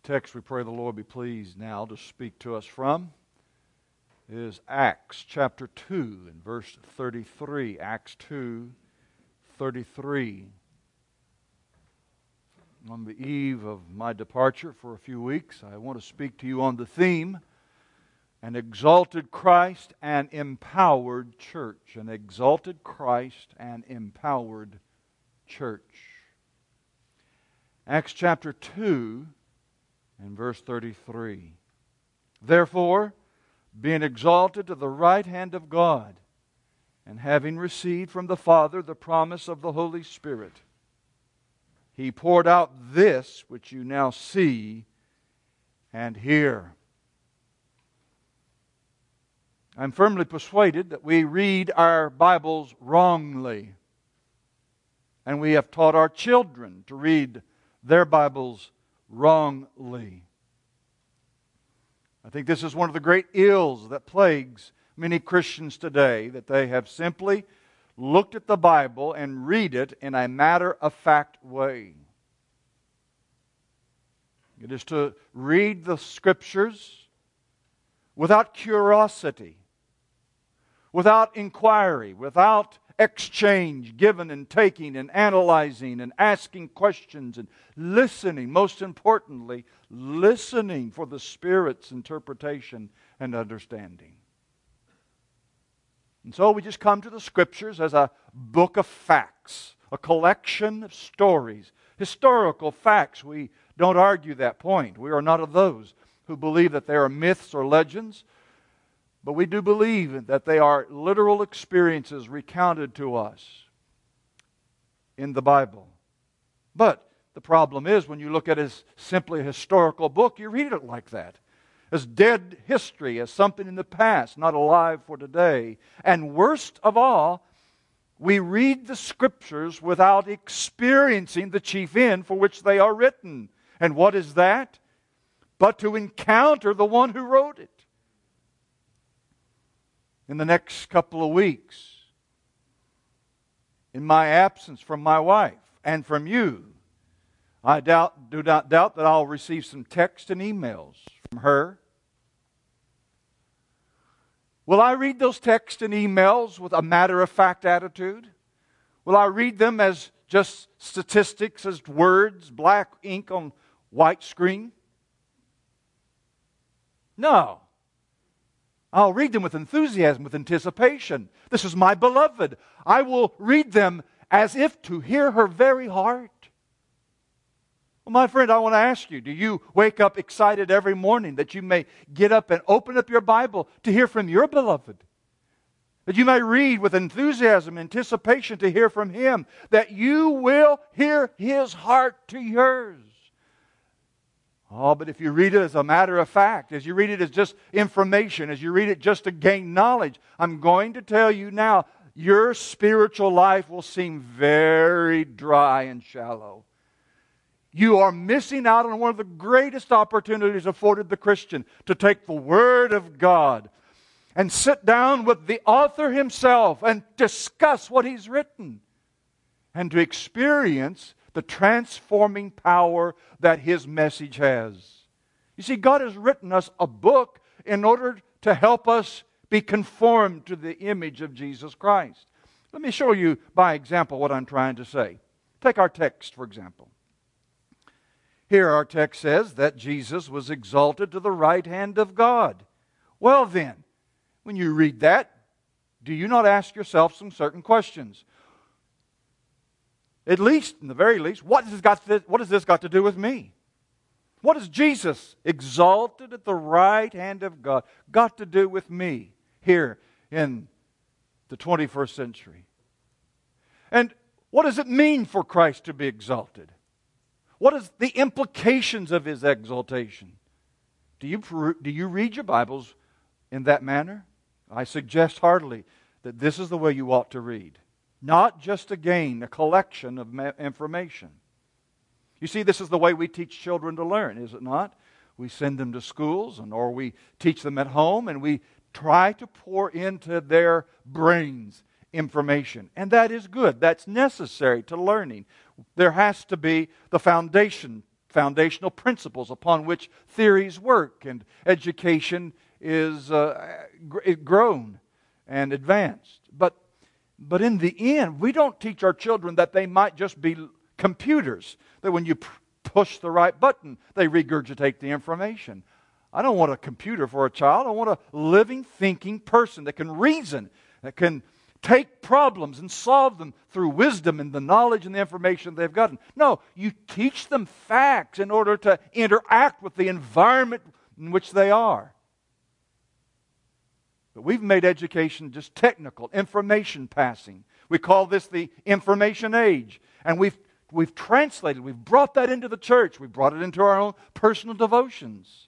text we pray the Lord be pleased now to speak to us from is Acts chapter 2 and verse 33. Acts 2:33. On the eve of my departure for a few weeks, I want to speak to you on the theme, an exalted Christ and empowered church. An exalted Christ and empowered church. Acts chapter 2 and verse 33. Therefore, being exalted to the right hand of God, and having received from the Father the promise of the Holy Spirit, He poured out this which you now see and hear. I'm firmly persuaded that we read our Bibles wrongly, and we have taught our children to read their Bibles wrongly. I think this is one of the great ills that plagues many Christians today, that they have simply looked at the Bible and read it in a matter-of-fact way. It is to read the Scriptures without curiosity, without inquiry, without exchange, giving and taking and analyzing and asking questions and listening. Most importantly, listening for the Spirit's interpretation and understanding. And so we just come to the Scriptures as a book of facts, a collection of stories, historical facts. We don't argue that point. We are not of those who believe that they are myths or legends, but we do believe that they are literal experiences recounted to us in the Bible. But the problem is, when you look at it as simply a historical book, you read it like that, as dead history, as something in the past, not alive for today. And worst of all, we read the Scriptures without experiencing the chief end for which they are written. And what is that? But to encounter the one who wrote it. In the next couple of weeks, in my absence from my wife and from you, I do not doubt that I'll receive some text and emails from her. Will I read those texts and emails with a matter-of-fact attitude? Will I read them as just statistics, as words, black ink on white screen? No. I'll read them with enthusiasm, with anticipation. This is my beloved. I will read them as if to hear her very heart. Well, my friend, I want to ask you, do you wake up excited every morning that you may get up and open up your Bible to hear from your beloved? That you may read with enthusiasm, anticipation to hear from Him, that you will hear His heart to yours. Oh, but if you read it as a matter of fact, as you read it as just information, as you read it just to gain knowledge, I'm going to tell you now, your spiritual life will seem very dry and shallow. You are missing out on one of the greatest opportunities afforded the Christian, to take the Word of God and sit down with the author himself and discuss what he's written, and to experience the transforming power that His message has. You see, God has written us a book in order to help us be conformed to the image of Jesus Christ. Let me show you by example what I'm trying to say. Take our text, for example. Here our text says that Jesus was exalted to the right hand of God. Well then, when you read that, do you not ask yourself some certain questions? At least, in the very least, what has this got to do with me? What has Jesus, exalted at the right hand of God, got to do with me here in the 21st century? And what does it mean for Christ to be exalted? What is the implications of His exaltation? Do you read your Bibles in that manner? I suggest heartily that this is the way you ought to read. Not just to gain a collection of information. You see, this is the way we teach children to learn, is it not? We send them to schools, or we teach them at home, and we try to pour into their brains information. And that is good. That's necessary to learning. There has to be the foundation foundational principles upon which theories work and education is grown and advanced. But in the end, we don't teach our children that they might just be computers, that when you push the right button, they regurgitate the information. I don't want a computer for a child. I want a living, thinking person that can reason, that can take problems and solve them through wisdom and the knowledge and the information they've gotten. No, you teach them facts in order to interact with the environment in which they are. But we've made education just technical, information passing. We call this the information age. And we've translated, we've brought that into the church. We've brought it into our own personal devotions.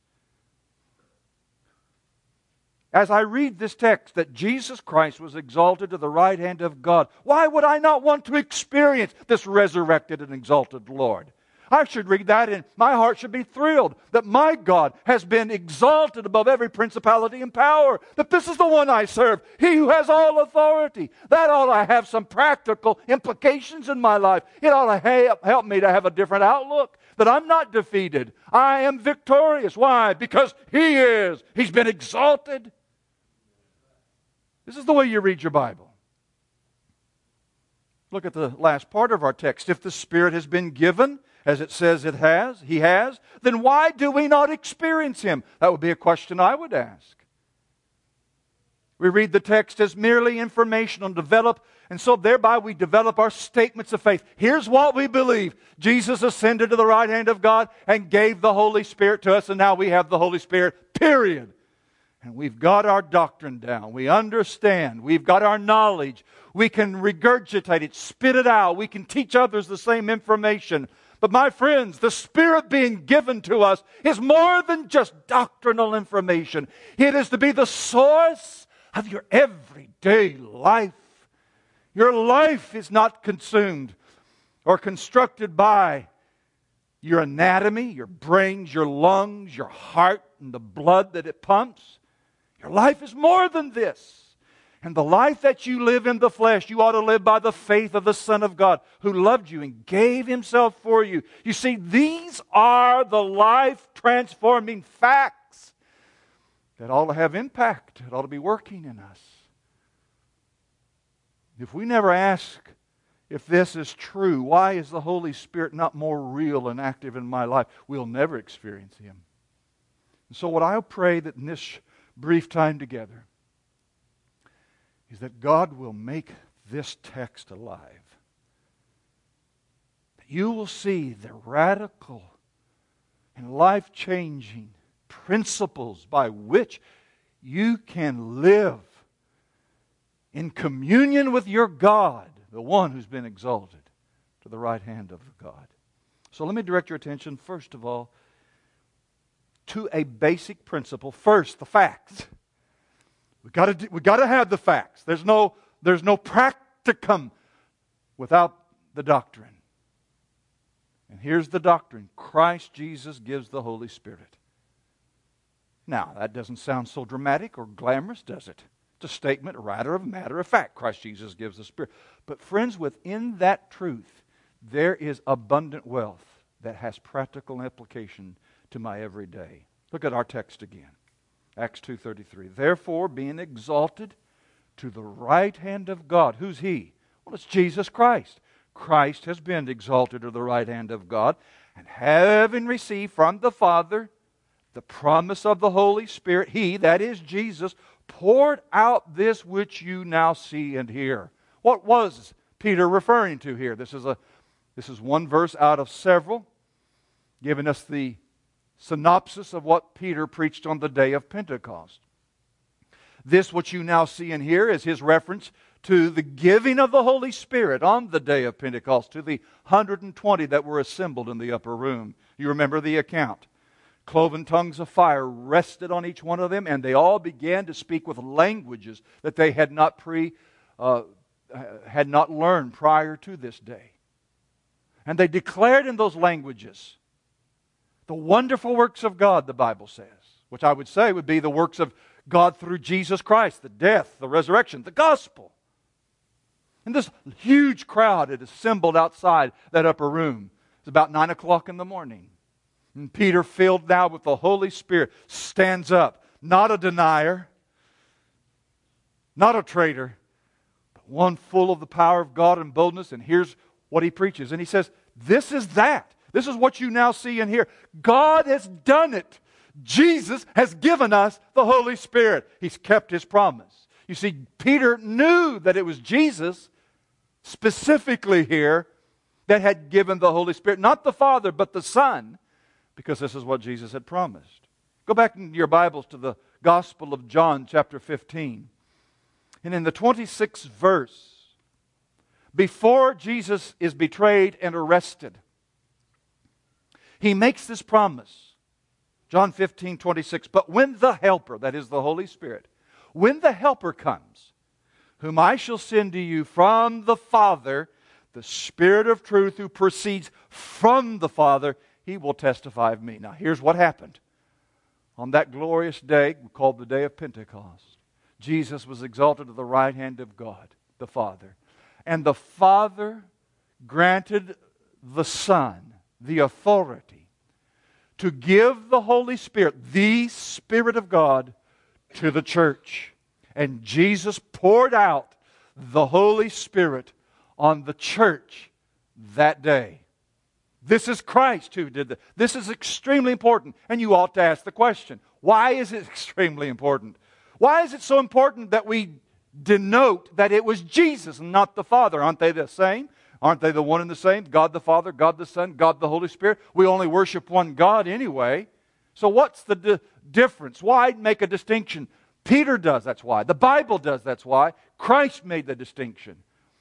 As I read this text that Jesus Christ was exalted to the right hand of God, why would I not want to experience this resurrected and exalted Lord? I should read that and my heart should be thrilled that my God has been exalted above every principality and power, that this is the one I serve, He who has all authority. That ought to have some practical implications in my life. It ought to help me to have a different outlook, that I'm not defeated. I am victorious. Why? Because He is. He's been exalted. This is the way you read your Bible. Look at the last part of our text. If the Spirit has been given, as it says He has, then why do we not experience Him? That would be a question I would ask. We read the text as merely informational and so thereby we develop our statements of faith. Here's what we believe. Jesus ascended to the right hand of God and gave the Holy Spirit to us, and now we have the Holy Spirit, period. And we've got our doctrine down. We understand. We've got our knowledge. We can regurgitate it, spit it out. We can teach others the same information. But my friends, the Spirit being given to us is more than just doctrinal information. It is to be the source of your everyday life. Your life is not consumed or constructed by your anatomy, your brains, your lungs, your heart, and the blood that it pumps. Your life is more than this. And the life that you live in the flesh, you ought to live by the faith of the Son of God who loved you and gave Himself for you. You see, these are the life-transforming facts that ought to have impact. It ought to be working in us. If we never ask if this is true, why is the Holy Spirit not more real and active in my life? We'll never experience Him. And so what I'll pray that in this brief time together is that God will make this text alive. That you will see the radical and life-changing principles by which you can live in communion with your God, the one who's been exalted to the right hand of God. So let me direct your attention, first of all, to a basic principle. First, the facts. We've got to have the facts. There's no practicum without the doctrine. And here's the doctrine. Christ Jesus gives the Holy Spirit. Now, that doesn't sound so dramatic or glamorous, does it? It's a statement, rather, of matter of fact. Christ Jesus gives the Spirit. But friends, within that truth, there is abundant wealth that has practical implication to my everyday. Look at our text again. Acts 2:33. Therefore, being exalted to the right hand of God. Who's He? Well, it's Jesus Christ. Christ has been exalted to the right hand of God, and having received from the Father the promise of the Holy Spirit, He, that is Jesus, poured out this which you now see and hear. What was Peter referring to here? This is one verse out of several, giving us the synopsis of what Peter preached on the day of Pentecost. This, what you now see and hear, is his reference to the giving of the Holy Spirit on the day of Pentecost to the 120 that were assembled in the upper room. You remember the account. Cloven tongues of fire rested on each one of them, and they all began to speak with languages that they had not learned prior to this day. And they declared in those languages the wonderful works of God, the Bible says, which I would say would be the works of God through Jesus Christ, the death, the resurrection, the gospel. And this huge crowd had assembled outside that upper room. It's about 9 o'clock in the morning. And Peter, filled now with the Holy Spirit, stands up. Not a denier, not a traitor, but one full of the power of God and boldness. And here's what he preaches. And he says, this is that. This is what you now see and hear. God has done it. Jesus has given us the Holy Spirit. He's kept His promise. You see, Peter knew that it was Jesus, specifically here, that had given the Holy Spirit. Not the Father, but the Son, because this is what Jesus had promised. Go back in your Bibles to the Gospel of John, chapter 15. And in the 26th verse, before Jesus is betrayed and arrested, He makes this promise. John 15:26. But when the Helper, that is the Holy Spirit, when the Helper comes, whom I shall send to you from the Father, the Spirit of truth who proceeds from the Father, He will testify of me. Now here's what happened. On that glorious day, called the day of Pentecost, Jesus was exalted to the right hand of God, the Father. And the Father granted the Son the authority to give the Holy Spirit, the Spirit of God, to the church. And Jesus poured out the Holy Spirit on the church that day. This is Christ who did that. This is extremely important. And you ought to ask the question, why is it extremely important? Why is it so important that we denote that it was Jesus and not the Father? Aren't they the same? Aren't they the one and the same? God the Father, God the Son, God the Holy Spirit. We only worship one God anyway. So what's the difference? Why make a distinction? Peter does, that's why. The Bible does, that's why. Christ made the distinction.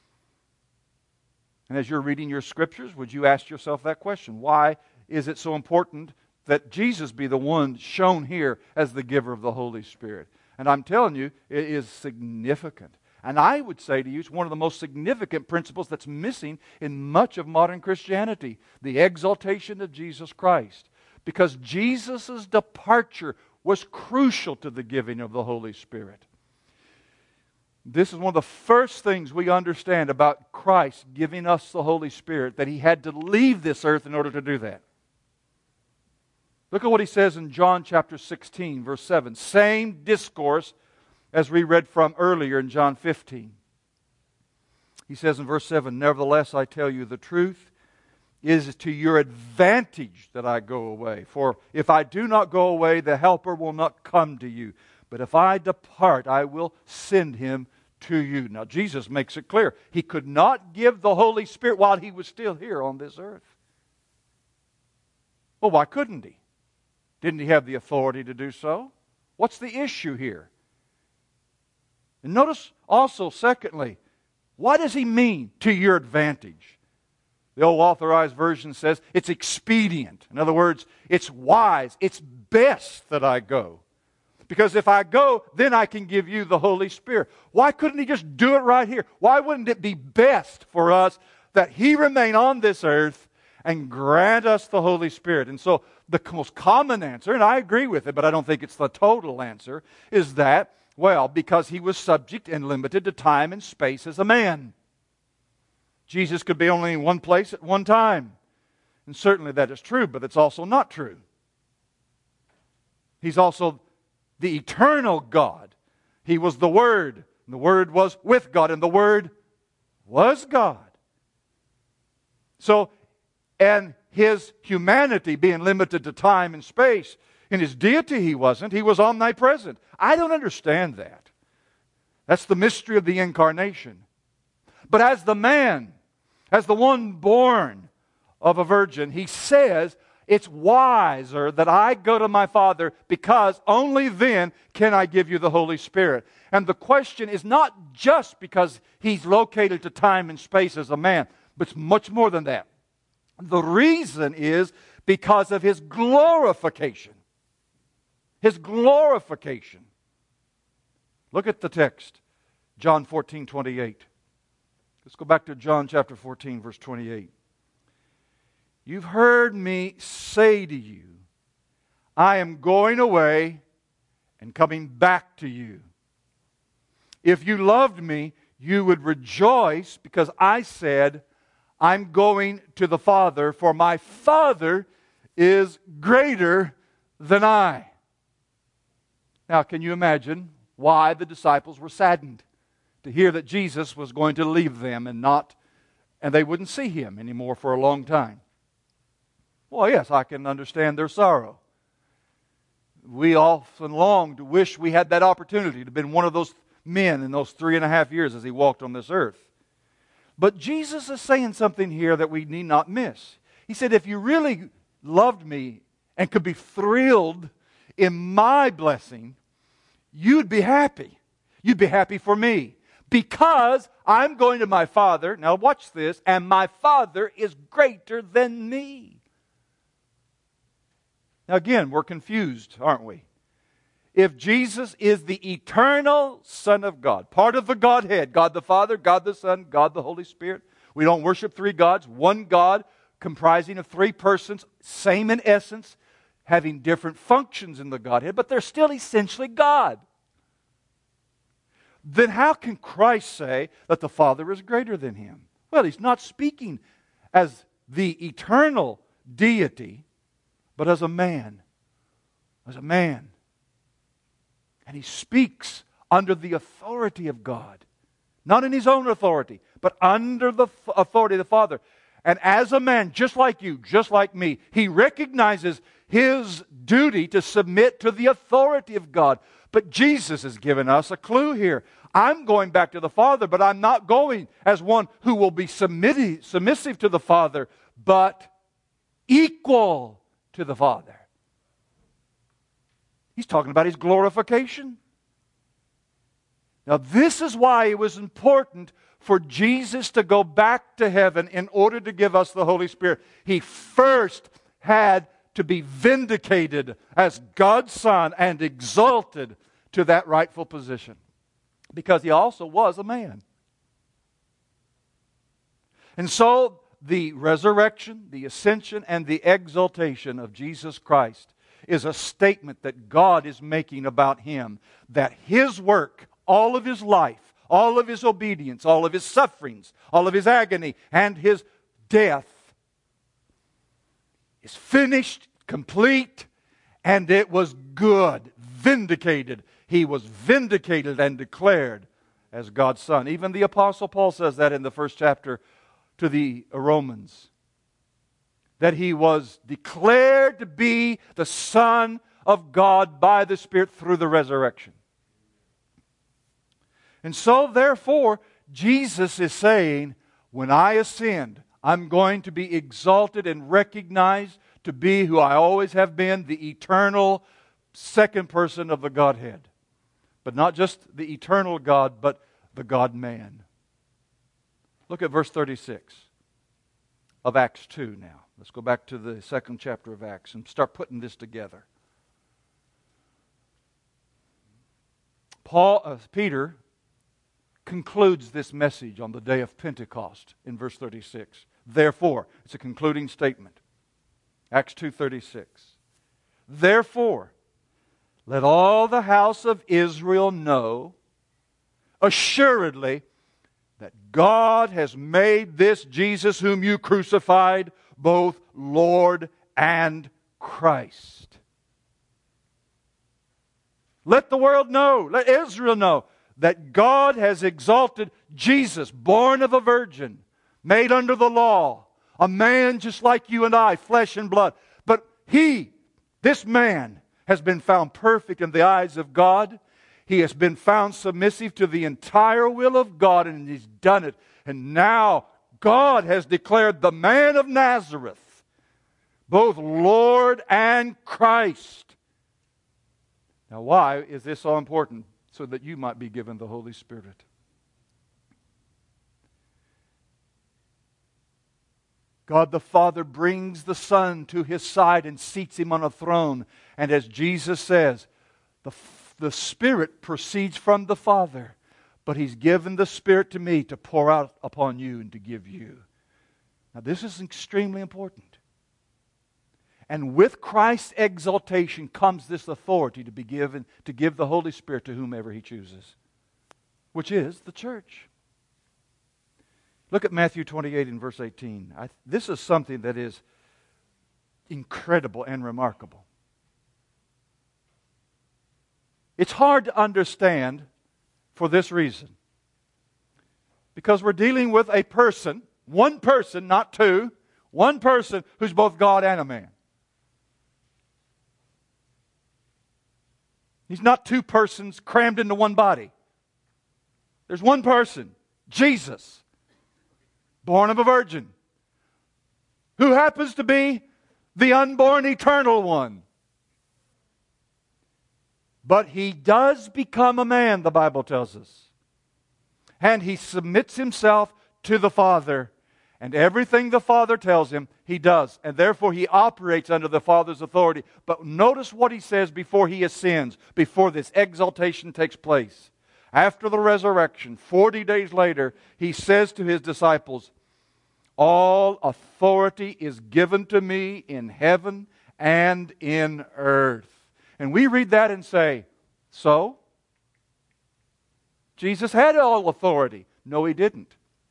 And as you're reading your scriptures, would you ask yourself that question? Why is it so important that Jesus be the one shown here as the giver of the Holy Spirit? And I'm telling you, it is significant. And I would say to you, it's one of the most significant principles that's missing in much of modern Christianity, the exaltation of Jesus Christ. Because Jesus' departure was crucial to the giving of the Holy Spirit. This is one of the first things we understand about Christ giving us the Holy Spirit, that He had to leave this earth in order to do that. Look at what He says in John chapter 16, verse 7. Same discourse as we read from earlier in John 15. He says in verse 7, Nevertheless, I tell you the truth, it is to your advantage that I go away. For if I do not go away, the Helper will not come to you. But if I depart, I will send Him to you. Now, Jesus makes it clear. He could not give the Holy Spirit while He was still here on this earth. Well, why couldn't He? Didn't He have the authority to do so? What's the issue here? And notice also, secondly, what does He mean, to your advantage? The old Authorized Version says it's expedient. In other words, it's wise, it's best that I go. Because if I go, then I can give you the Holy Spirit. Why couldn't He just do it right here? Why wouldn't it be best for us that He remain on this earth and grant us the Holy Spirit? And so the most common answer, and I agree with it, but I don't think it's the total answer, is that, well, because He was subject and limited to time and space as a man. Jesus could be only in one place at one time. And certainly that is true, but it's also not true. He's also the eternal God. He was the Word, and the Word was with God, and the Word was God. So, and His humanity being limited to time and space, in His deity He wasn't. He was omnipresent. I don't understand that. That's the mystery of the incarnation. But as the man, as the one born of a virgin, He says, it's wiser that I go to my Father, because only then can I give you the Holy Spirit. And the question is not just because He's located to time and space as a man, but it's much more than that. The reason is because of His glorification. His glorification. Look at the text, John 14:28. Let's go back to John chapter 14, verse 28. You've heard me say to you, I am going away and coming back to you. If you loved me, you would rejoice, because I said, I'm going to the Father, for my Father is greater than I. Now, can you imagine why the disciples were saddened to hear that Jesus was going to leave them and they wouldn't see Him anymore for a long time? Well, yes, I can understand their sorrow. We often long to wish we had that opportunity to have been one of those men in those 3.5 years as He walked on this earth. But Jesus is saying something here that we need not miss. He said, if you really loved me and could be thrilled in my blessing, you'd be happy. You'd be happy for me. Because I'm going to my Father, now watch this, and my Father is greater than me. Now again, we're confused, aren't we? If Jesus is the eternal Son of God, part of the Godhead, God the Father, God the Son, God the Holy Spirit, we don't worship three gods, one God comprising of three persons, same in essence, having different functions in the Godhead, but they're still essentially God. Then how can Christ say that the Father is greater than Him? Well, He's not speaking as the eternal deity, but as a man. As a man. And He speaks under the authority of God. Not in His own authority, but under the authority of the Father. And as a man, just like you, just like me, He recognizes His duty to submit to the authority of God. But Jesus has given us a clue here. I'm going back to the Father, but I'm not going as one who will be submissive to the Father, but equal to the Father. He's talking about His glorification. Now, this is why it was important for Jesus to go back to heaven in order to give us the Holy Spirit. He first had to be vindicated as God's Son and exalted to that rightful position. Because He also was a man. And so, the resurrection, the ascension, and the exaltation of Jesus Christ is a statement that God is making about Him. That His work, all of His life, all of His obedience, all of His sufferings, all of His agony, and His death is finished, complete, and it was good, vindicated. He was vindicated and declared as God's Son. Even the Apostle Paul says that in the first chapter to the Romans. That He was declared to be the Son of God by the Spirit through the resurrection. And so, therefore, Jesus is saying, when I ascend, I'm going to be exalted and recognized to be who I always have been, the eternal second person of the Godhead. But not just the eternal God, but the God-man. Look at verse 36 of Acts 2 now. Let's go back to the second chapter of Acts and start putting this together. Peter concludes this message on the day of Pentecost in verse 36. Therefore, it's a concluding statement. Acts 2:36. Therefore, let all the house of Israel know assuredly that God has made this Jesus whom you crucified both Lord and Christ. Let the world know, let Israel know that God has exalted Jesus, born of a virgin, made under the law, a man just like you and I, flesh and blood. But He, this man, has been found perfect in the eyes of God. He has been found submissive to the entire will of God, and He's done it. And now God has declared the man of Nazareth both Lord and Christ. Now, why is this so important? So that you might be given the Holy Spirit. God the Father brings the Son to His side and seats Him on a throne. And as Jesus says, the Spirit proceeds from the Father, but He's given the Spirit to me to pour out upon you and to give you. Now this is extremely important. And with Christ's exaltation comes this authority to be given, to give the Holy Spirit to whomever He chooses, which is the church. Look at Matthew 28 and verse 18. This is something that is incredible and remarkable. It's hard to understand for this reason. Because we're dealing with a person, one person, not two, one person who's both God and a man. He's not two persons crammed into one body. There's one person, Jesus, born of a virgin, who happens to be the unborn eternal one. But He does become a man, the Bible tells us. And He submits Himself to the Father. And everything the Father tells Him, He does. And therefore He operates under the Father's authority. But notice what He says before He ascends, before this exaltation takes place. After the resurrection, 40 days later, He says to His disciples, all authority is given to me in heaven and in earth. And we read that and say, so? Jesus had all authority. No, He didn't.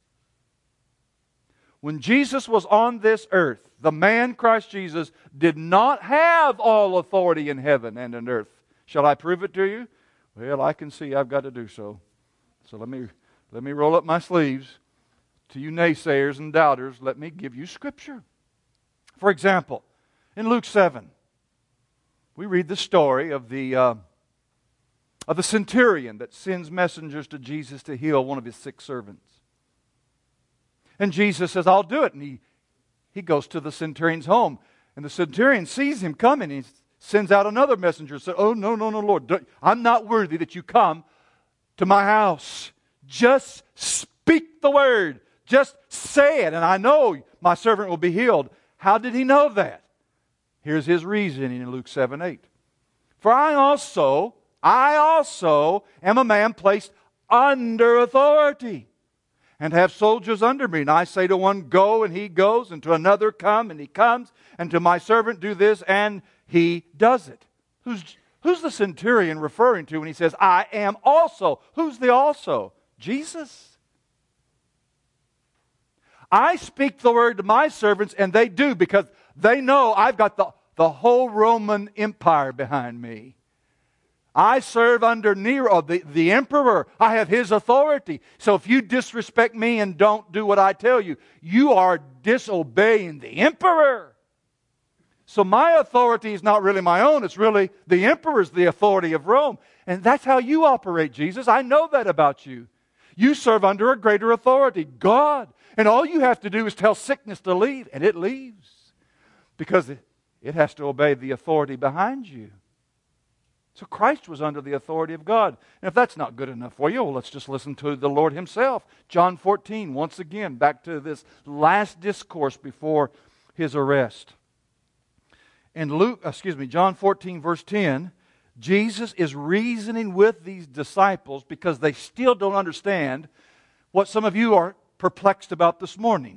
When Jesus was on this earth, the man Christ Jesus did not have all authority in heaven and in earth. Shall I prove it to you? Well, I can see I've got to do so. So let me roll up my sleeves. To you naysayers and doubters, let me give you Scripture. For example, in Luke 7, we read the story of the centurion that sends messengers to Jesus to heal one of his sick servants. And Jesus says, I'll do it. And he goes to the centurion's home. And the centurion sees him coming. He sends out another messenger and says, oh, no, Lord. I'm not worthy that you come to my house. Just speak the word. Just say it, and I know my servant will be healed. How did he know that? Here's his reasoning in Luke 7:8. For I also am a man placed under authority, and have soldiers under me. And I say to one, go, and he goes, and to another, come, and he comes, and to my servant, do this, and he does it. Who's the centurion referring to when he says, I am also? Who's the also? Jesus. I speak the word to my servants, and they do, because they know I've got the whole Roman Empire behind me. I serve under Nero, the emperor. I have his authority. So if you disrespect me and don't do what I tell you, you are disobeying the emperor. So my authority is not really my own. It's really the emperor's, the authority of Rome. And that's how you operate, Jesus. I know that about you. You serve under a greater authority, God. And all you have to do is tell sickness to leave, and it leaves. Because it has to obey the authority behind you. So Christ was under the authority of God. And if that's not good enough for you, well, let's just listen to the Lord Himself. John 14, once again, back to this last discourse before His arrest. In John 14, verse 10, Jesus is reasoning with these disciples because they still don't understand what some of you are perplexed about this morning.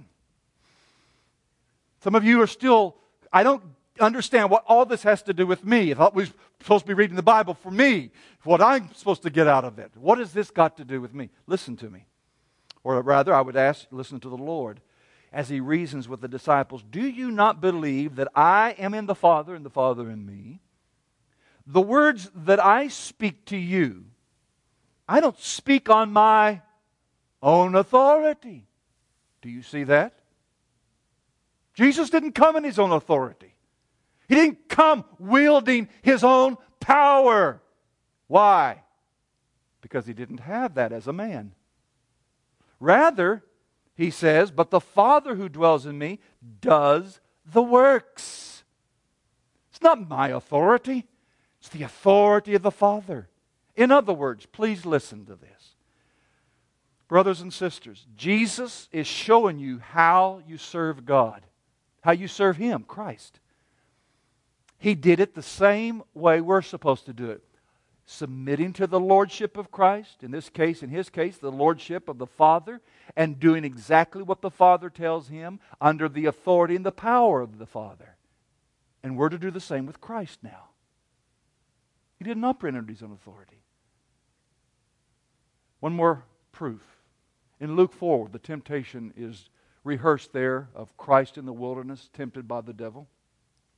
Some of you are still, I don't understand what all this has to do with me. I thought we were supposed to be reading the Bible for me, for what I'm supposed to get out of it. What has this got to do with me? Listen to me. Or rather, I would ask, listen to the Lord as He reasons with the disciples. Do you not believe that I am in the Father and the Father in me? The words that I speak to you, I don't speak on my own authority. Do you see that? Jesus didn't come in His own authority. He didn't come wielding His own power. Why? Because He didn't have that as a man. Rather, He says, but the Father who dwells in me does the works. It's not my authority. It's the authority of the Father. In other words, please listen to this. Brothers and sisters, Jesus is showing you how you serve God, how you serve Him, Christ. He did it the same way we're supposed to do it. Submitting to the lordship of Christ, in His case, the lordship of the Father, and doing exactly what the Father tells Him under the authority and the power of the Father. And we're to do the same with Christ now. He didn't operate under His own authority. One more proof. In Luke 4, the temptation is rehearsed there of Christ in the wilderness, tempted by the devil.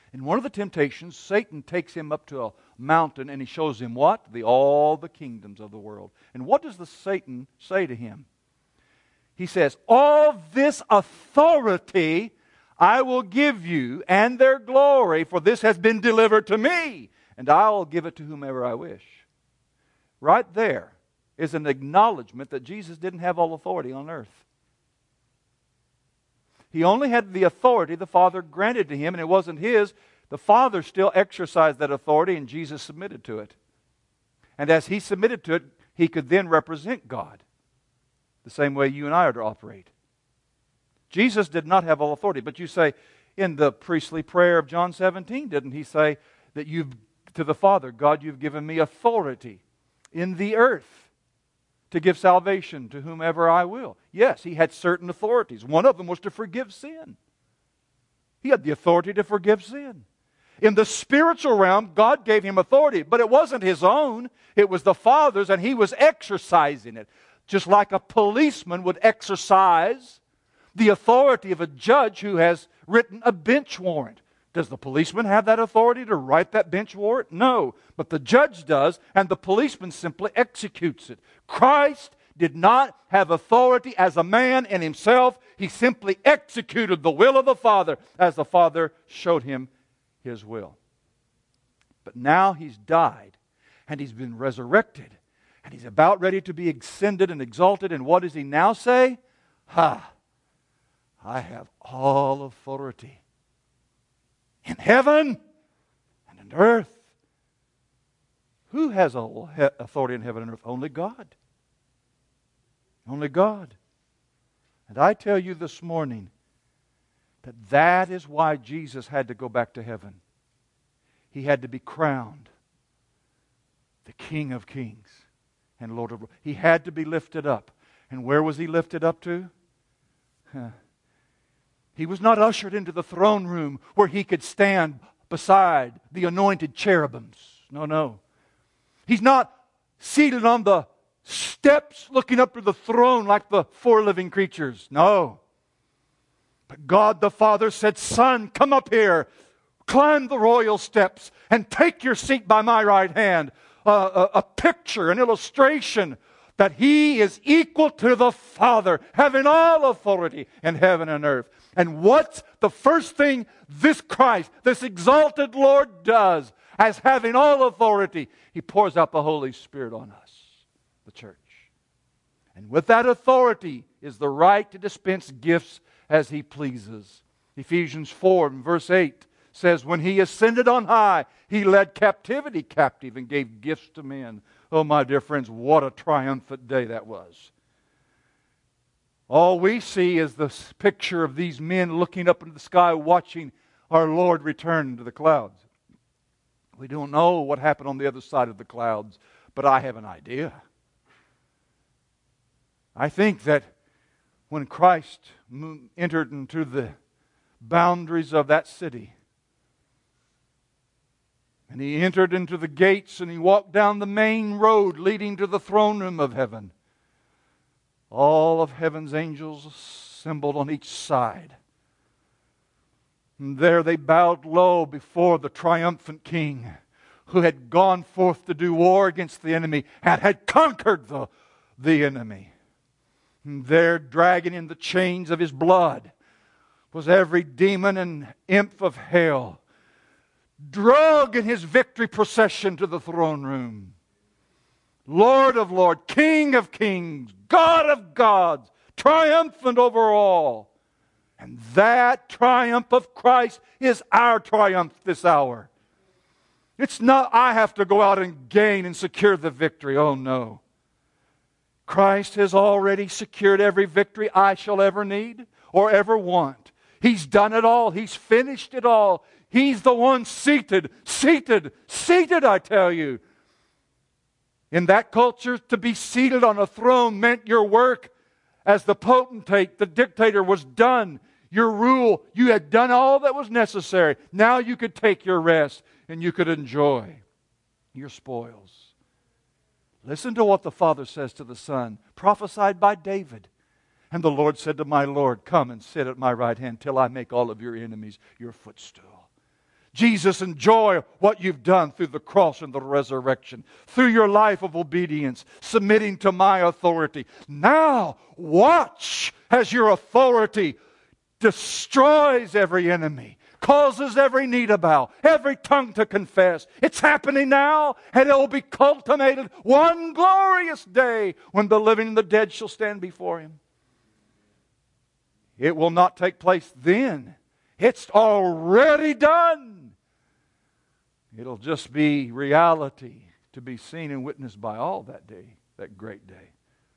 In one of the temptations, Satan takes him up to a mountain and he shows him what? All the kingdoms of the world. And what does the Satan say to him? He says, all this authority I will give you and their glory, for this has been delivered to me, and I'll give it to whomever I wish. Right there is an acknowledgement that Jesus didn't have all authority on earth. He only had the authority the Father granted to him, and it wasn't his. The Father still exercised that authority, and Jesus submitted to it. And as he submitted to it, he could then represent God, the same way you and I are to operate. Jesus did not have all authority, but you say, in the priestly prayer of John 17, didn't he say that to the Father, God, you've given me authority in the earth to give salvation to whomever I will? Yes, he had certain authorities. One of them was to forgive sin. He had the authority to forgive sin. In the spiritual realm, God gave him authority, but it wasn't his own. It was the Father's, and he was exercising it. Just like a policeman would exercise the authority of a judge who has written a bench warrant. Does the policeman have that authority to write that bench warrant? No. But the judge does, and the policeman simply executes it. Christ did not have authority as a man in himself. He simply executed the will of the Father as the Father showed him his will. But now he's died, and he's been resurrected, and he's about ready to be ascended and exalted. And what does he now say? I have all authority in heaven and in earth. Who has all authority in heaven and earth? Only God. Only God. And I tell you this morning that is why Jesus had to go back to heaven. He had to be crowned the King of Kings and Lord of Lords. He had to be lifted up. And where was he lifted up to? He was not ushered into the throne room where he could stand beside the anointed cherubims. No. He's not seated on the steps looking up to the throne like the four living creatures. No. But God the Father said, Son, come up here, climb the royal steps, and take your seat by my right hand. A picture, an illustration that He is equal to the Father, having all authority in heaven and earth. And what's the first thing this Christ, this exalted Lord does as having all authority? He pours out the Holy Spirit on us, the church. And with that authority is the right to dispense gifts as He pleases. Ephesians 4 and verse 8 says, when He ascended on high, He led captivity captive and gave gifts to men. Oh, my dear friends, what a triumphant day that was. All we see is this picture of these men looking up into the sky watching our Lord return to the clouds. We don't know what happened on the other side of the clouds, but I have an idea. I think that when Christ entered into the boundaries of that city, and He entered into the gates and He walked down the main road leading to the throne room of heaven, all of heaven's angels assembled on each side. And there they bowed low before the triumphant King who had gone forth to do war against the enemy and had conquered the enemy. And there, dragging in the chains of His blood, was every demon and imp of hell, drug in His victory procession to the throne room. Lord of lords, King of kings, God of gods, triumphant over all. And that triumph of Christ is our triumph this hour. It's not I have to go out and gain and secure the victory. Oh no. Christ has already secured every victory I shall ever need or ever want. He's done it all. He's finished it all. He's the one seated, I tell you. In that culture, to be seated on a throne meant your work as the potentate, the dictator, was done. Your rule, you had done all that was necessary. Now you could take your rest and you could enjoy your spoils. Listen to what the Father says to the Son, prophesied by David. And the Lord said to my Lord, come and sit at my right hand till I make all of your enemies your footstool. Jesus, enjoy what you've done through the cross and the resurrection, through your life of obedience, submitting to my authority. Now, watch as your authority destroys every enemy, causes every knee to bow, every tongue to confess. It's happening now, and it will be consummated one glorious day when the living and the dead shall stand before Him. It will not take place then. It's already done. It'll just be reality to be seen and witnessed by all that day, that great day.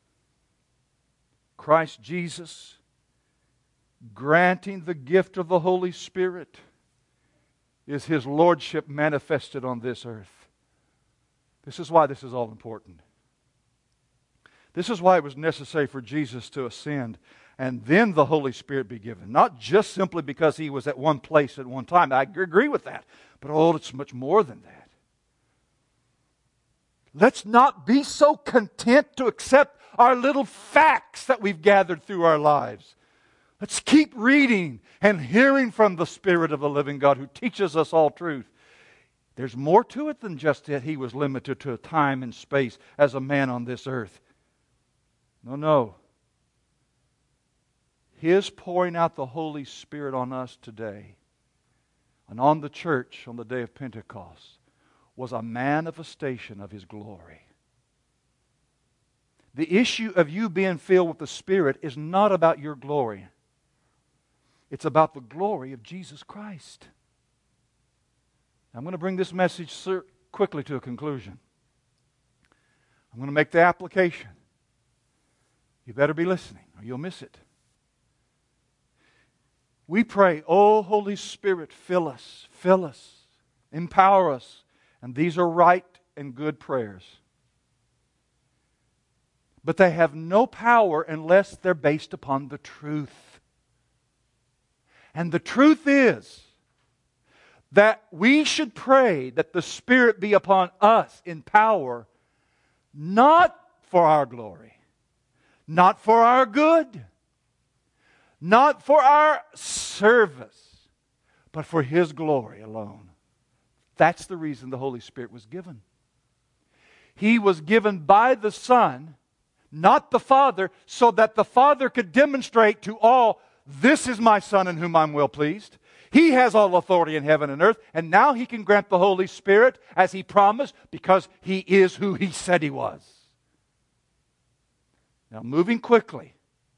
Christ Jesus granting the gift of the Holy Spirit is His Lordship manifested on this earth. This is why this is all important. This is why it was necessary for Jesus to ascend and then the Holy Spirit be given. Not just simply because He was at one place at one time. I agree with that. But it's much more than that. Let's not be so content to accept our little facts that we've gathered through our lives. Let's keep reading and hearing from the Spirit of the living God who teaches us all truth. There's more to it than just that He was limited to a time and space as a man on this earth. No. His pouring out the Holy Spirit on us today and on the church on the day of Pentecost was a manifestation of His glory. The issue of you being filled with the Spirit is not about your glory. It's about the glory of Jesus Christ. I'm going to bring this message quickly to a conclusion. I'm going to make the application. You better be listening or you'll miss it. We pray, "Oh, Holy Spirit, fill us, empower us." And these are right and good prayers. But they have no power unless they're based upon the truth. And the truth is that we should pray that the Spirit be upon us in power, not for our glory, not for our good, not for our service, but for His glory alone. That's the reason the Holy Spirit was given. He was given by the Son, not the Father, so that the Father could demonstrate to all, "This is my Son in whom I'm well pleased. He has all authority in heaven and earth, and now He can grant the Holy Spirit as He promised because He is who He said He was." Now, moving quickly,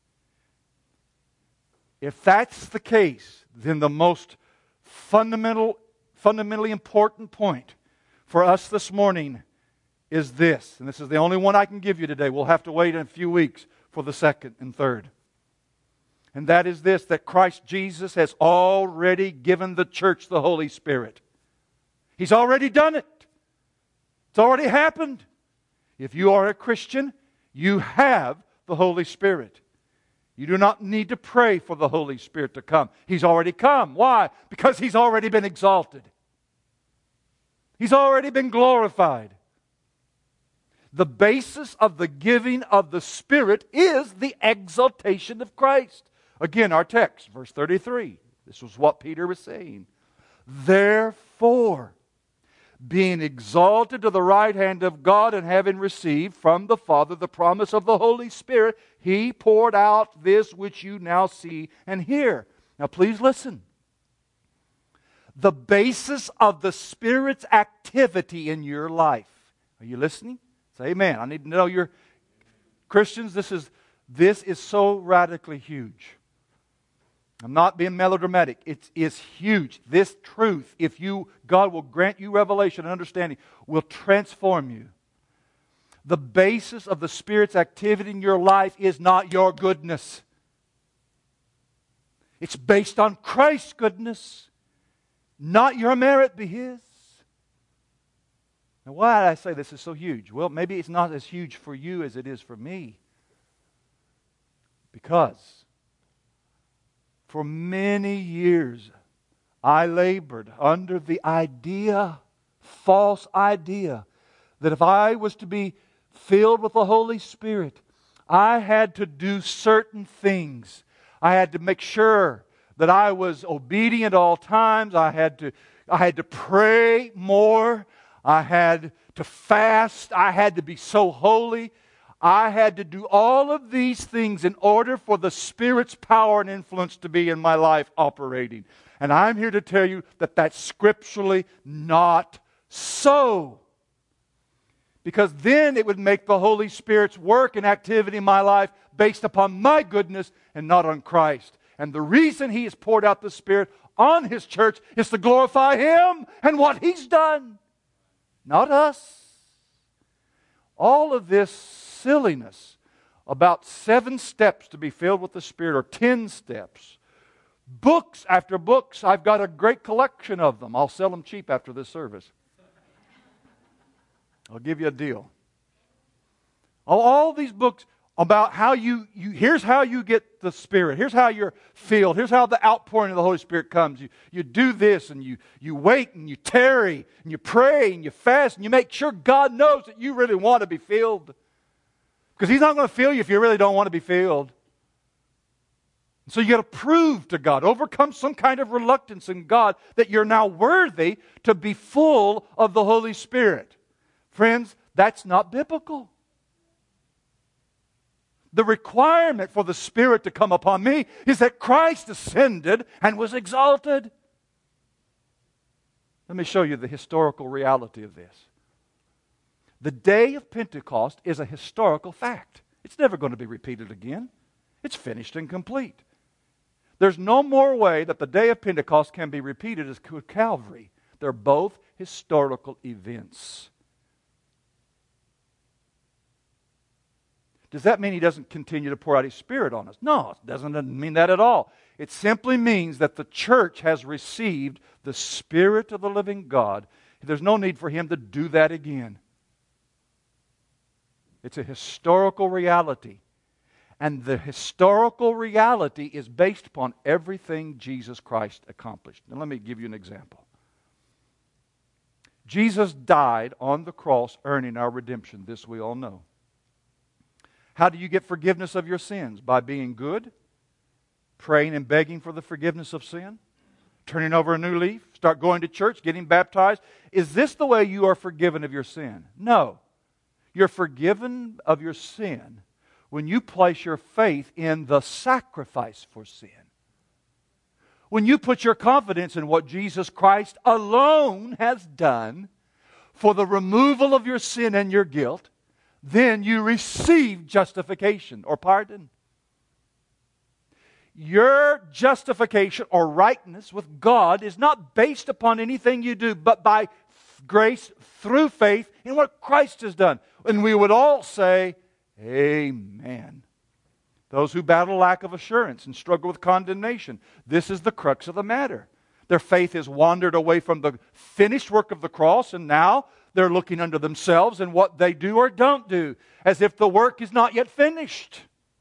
if that's the case, then the most fundamentally important point for us this morning is this, and this is the only one I can give you today. We'll have to wait a few weeks for the second and third. And that is this, that Christ Jesus has already given the church the Holy Spirit. He's already done it. It's already happened. If you are a Christian, you have the Holy Spirit. You do not need to pray for the Holy Spirit to come. He's already come. Why? Because He's already been exalted. He's already been glorified. The basis of the giving of the Spirit is the exaltation of Christ. Again, our text, verse 33. This was what Peter was saying. "Therefore, being exalted to the right hand of God and having received from the Father the promise of the Holy Spirit, He poured out this which you now see and hear." Now please listen. The basis of the Spirit's activity in your life. Are you listening? Say amen. I need to know you're Christians. This is so radically huge. I'm not being melodramatic. It is huge. This truth, if God will grant you revelation and understanding, will transform you. The basis of the Spirit's activity in your life is not your goodness. It's based on Christ's goodness, not your merit, but His. Now, why did I say this is so huge? Well, maybe it's not as huge for you as it is for me. Because for many years, I labored under the false idea, that if I was to be filled with the Holy Spirit, I had to do certain things. I had to make sure that I was obedient at all times. I had to I had to pray more. I had to fast. I had to be so holy. I had to do all of these things in order for the Spirit's power and influence to be in my life operating. And I'm here to tell you that that's scripturally not so. Because then it would make the Holy Spirit's work and activity in my life based upon my goodness and not on Christ. And the reason He has poured out the Spirit on His church is to glorify Him and what He's done, not us. All of this silliness about 7 steps to be filled with the Spirit, or 10 steps, books after books. I've got a great collection of them. I'll sell them cheap after this service. I'll give you a deal. All these books about how here's how you get the Spirit. Here's how you're filled. Here's how the outpouring of the Holy Spirit comes. You do this, and you wait, and you tarry, and you pray, and you fast, and you make sure God knows that you really want to be filled. Because He's not going to fill you if you really don't want to be filled. So you got to prove to God, overcome some kind of reluctance in God that you're now worthy to be full of the Holy Spirit. Friends, that's not biblical. The requirement for the Spirit to come upon me is that Christ ascended and was exalted. Let me show you the historical reality of this. The day of Pentecost is a historical fact. It's never going to be repeated again. It's finished and complete. There's no more way that the day of Pentecost can be repeated as Calvary. They're both historical events. Does that mean He doesn't continue to pour out His Spirit on us? No, it doesn't mean that at all. It simply means that the church has received the Spirit of the living God. There's no need for Him to do that again. It's a historical reality. And the historical reality is based upon everything Jesus Christ accomplished. Now let me give you an example. Jesus died on the cross, earning our redemption. This we all know. How do you get forgiveness of your sins? By being good, praying and begging for the forgiveness of sin, turning over a new leaf, start going to church, getting baptized. Is this the way you are forgiven of your sin? No. You're forgiven of your sin when you place your faith in the sacrifice for sin. When you put your confidence in what Jesus Christ alone has done for the removal of your sin and your guilt, then you receive justification or pardon. Your justification or rightness with God is not based upon anything you do, but by grace through faith in what Christ has done. And we would all say, Amen. Those who battle lack of assurance and struggle with condemnation, this is the crux of the matter. Their faith has wandered away from the finished work of the cross, and now they're looking unto themselves and what they do or don't do, as if the work is not yet finished.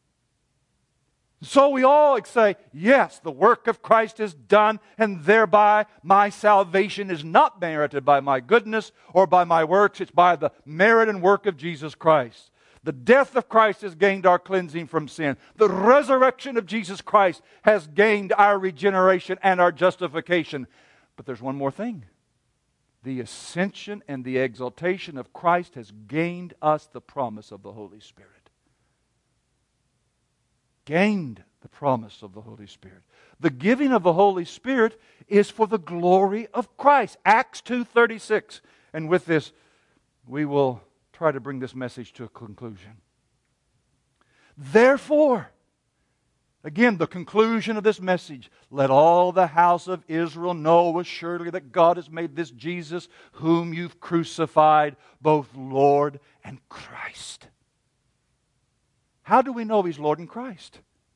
So we all say, yes, the work of Christ is done, and thereby my salvation is not merited by my goodness or by my works. It's by the merit and work of Jesus Christ. The death of Christ has gained our cleansing from sin. The resurrection of Jesus Christ has gained our regeneration and our justification. But there's one more thing. The ascension and the exaltation of Christ has gained us the promise of the Holy Spirit. Gained the promise of the Holy Spirit. The giving of the Holy Spirit is for the glory of Christ. Acts 2:36. And with this, we will try to bring this message to a conclusion. Therefore, again, the conclusion of this message, let all the house of Israel know assuredly that God has made this Jesus, whom you've crucified, both Lord and Christ. How do we know He's Lord and Christ?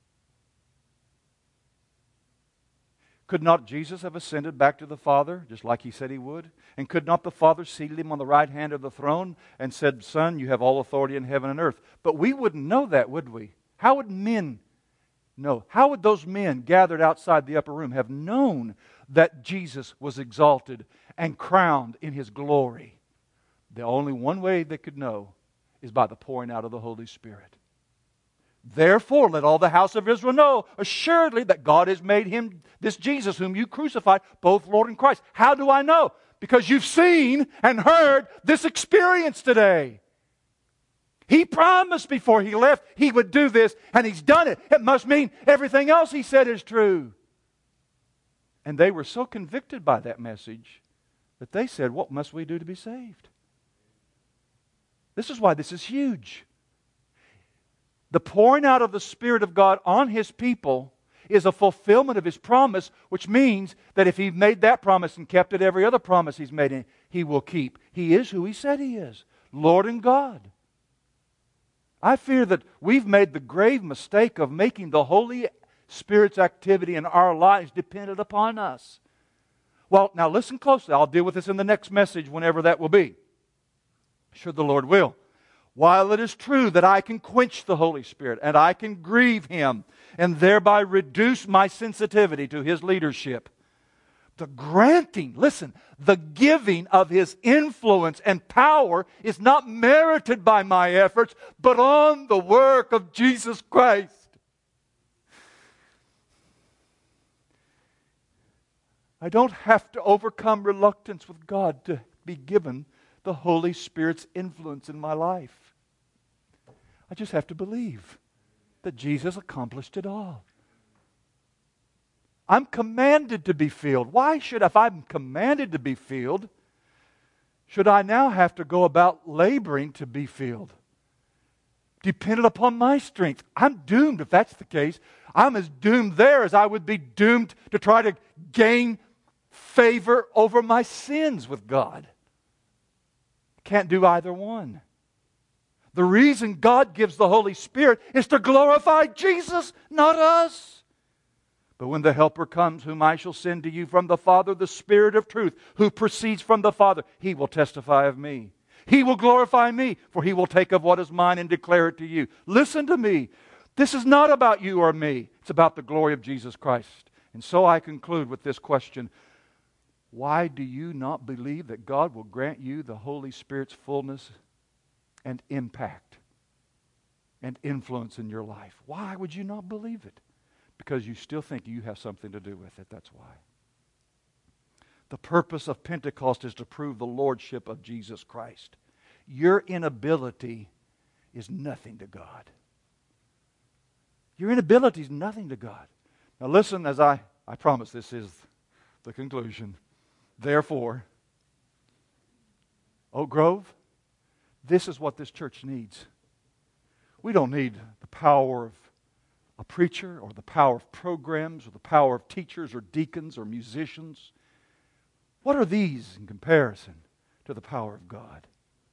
Could not Jesus have ascended back to the Father, just like He said He would? And could not the Father seated Him on the right hand of the throne and said, Son, you have all authority in heaven and earth? But we wouldn't know that, would we? How would men know? How would those men gathered outside the upper room have known that Jesus was exalted and crowned in His glory? The only one way they could know is by the pouring out of the Holy Spirit. Therefore, let all the house of Israel know assuredly that God has made him, this Jesus whom you crucified, both Lord and Christ. How do I know? Because you've seen and heard this experience today. He promised before he left he would do this, and he's done it. It must mean everything else he said is true. And they were so convicted by that message that they said, what must we do to be saved? This is why this is huge. The pouring out of the Spirit of God on His people is a fulfillment of His promise, which means that if He made that promise and kept it, every other promise He's made, He will keep. He is who He said He is, Lord and God. I fear that we've made the grave mistake of making the Holy Spirit's activity in our lives dependent upon us. Well, now listen closely. I'll deal with this in the next message, whenever that will be. Should the Lord will. While it is true that I can quench the Holy Spirit and I can grieve Him and thereby reduce my sensitivity to His leadership, the granting, listen, the giving of His influence and power is not merited by my efforts, but on the work of Jesus Christ. I don't have to overcome reluctance with God to be given the Holy Spirit's influence in my life. I just have to believe that Jesus accomplished it all. I'm commanded to be filled. Why should, if I'm commanded to be filled, should I now have to go about laboring to be filled? Dependent upon my strength. I'm doomed if that's the case. I'm as doomed there as I would be doomed to try to gain favor over my sins with God. Can't do either one. The reason God gives the Holy Spirit is to glorify Jesus, not us. But when the Helper comes, whom I shall send to you from the Father, the Spirit of truth, who proceeds from the Father, He will testify of me. He will glorify me, for He will take of what is mine and declare it to you. Listen to me. This is not about you or me. It's about the glory of Jesus Christ. And so I conclude with this question. Why do you not believe that God will grant you the Holy Spirit's fullness and impact and influence in your life? Why would you not believe it? Because you still think you have something to do with it. That's why. The purpose of Pentecost is to prove the lordship of Jesus Christ. Your inability is nothing to God. Your inability is nothing to God. Now listen, as I promise this is the conclusion. Therefore, Oak Grove, this is what this church needs. We don't need the power of a preacher or the power of programs or the power of teachers or deacons or musicians. What are these in comparison to the power of God?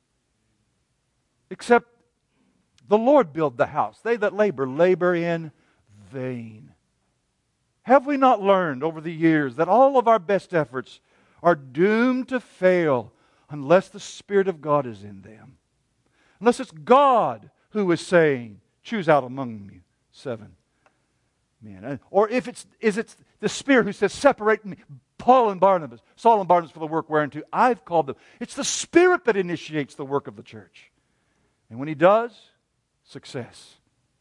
Except the Lord build the house. They that labor in vain. Have we not learned over the years that all of our best efforts are doomed to fail unless the Spirit of God is in them? Unless it's God who is saying, choose out among you 7 men. Or if it's the Spirit who says, separate me, Saul and Barnabas for the work whereunto I've called them. It's the Spirit that initiates the work of the church. And when He does, success.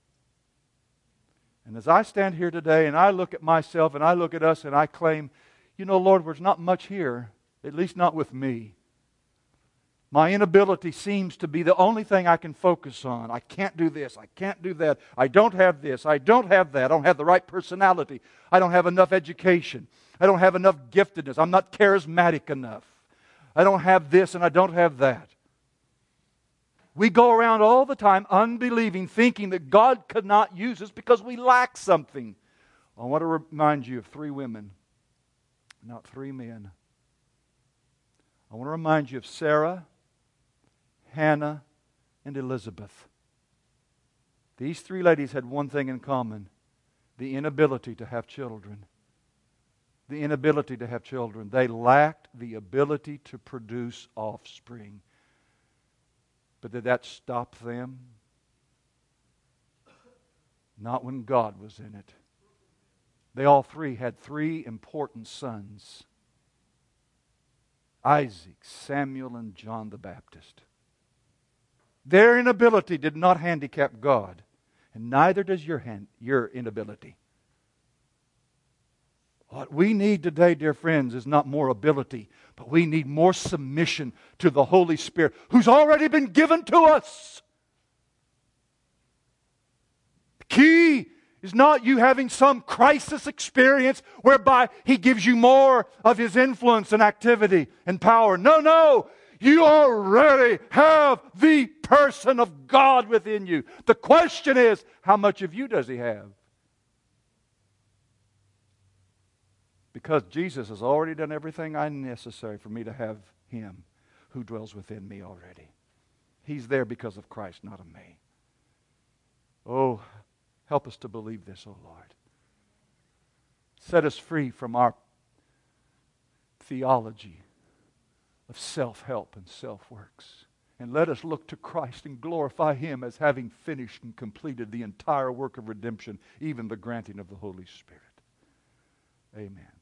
And as I stand here today and I look at myself and I look at us and I claim, you know, Lord, there's not much here, at least not with me. My inability seems to be the only thing I can focus on. I can't do this. I can't do that. I don't have this. I don't have that. I don't have the right personality. I don't have enough education. I don't have enough giftedness. I'm not charismatic enough. I don't have this and I don't have that. We go around all the time unbelieving, thinking that God could not use us because we lack something. I want to remind you of 3 women, not 3 men. I want to remind you of Sarah, Hannah, and Elizabeth. These 3 ladies had one thing in common: the inability to have children. The inability to have children. They lacked the ability to produce offspring. But did that stop them? Not when God was in it. They all 3 had 3 important sons: Isaac, Samuel, and John the Baptist. Their inability did not handicap God. And neither does your inability. What we need today, dear friends, is not more ability, but we need more submission to the Holy Spirit, who's already been given to us. The key is not you having some crisis experience whereby He gives you more of His influence and activity and power. No, no. You already have the person of God within you. The question is, how much of you does He have? Because Jesus has already done everything necessary for me to have Him who dwells within me already. He's there because of Christ, not of me. Oh, help us to believe this, oh Lord. Set us free from our theology of self-help and self-works. And let us look to Christ and glorify Him as having finished and completed the entire work of redemption, even the granting of the Holy Spirit. Amen.